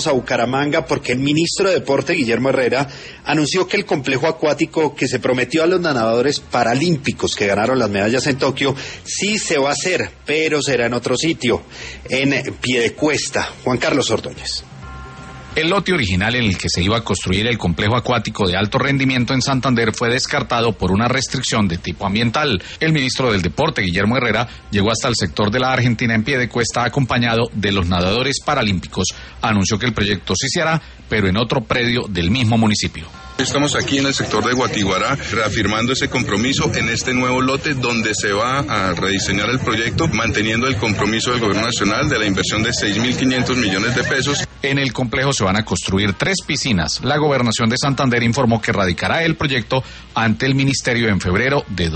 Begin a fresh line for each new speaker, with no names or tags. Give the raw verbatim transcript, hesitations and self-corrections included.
a Bucaramanga porque el ministro de Deporte, Guillermo Herrera, anunció que el complejo acuático que se prometió a los nadadores paralímpicos que ganaron las medallas en Tokio sí se va a hacer, pero será en otro sitio, en Piedecuesta. Juan Carlos Ordóñez.
El lote original en el que se iba a construir el complejo acuático de alto rendimiento en Santander fue descartado por una restricción de tipo ambiental. El ministro del Deporte, Guillermo Herrera, llegó hasta el sector de la Argentina en Piedecuesta acompañado de los nadadores paralímpicos. Anunció que el proyecto sí se hará, pero en otro predio del mismo municipio.
Estamos aquí en el sector de Guatiguará, reafirmando ese compromiso en este nuevo lote donde se va a rediseñar el proyecto, manteniendo el compromiso del Gobierno Nacional de la inversión de seis mil quinientos millones de pesos.
En el complejo se van a construir tres piscinas. La Gobernación de Santander informó que radicará el proyecto ante el Ministerio en febrero de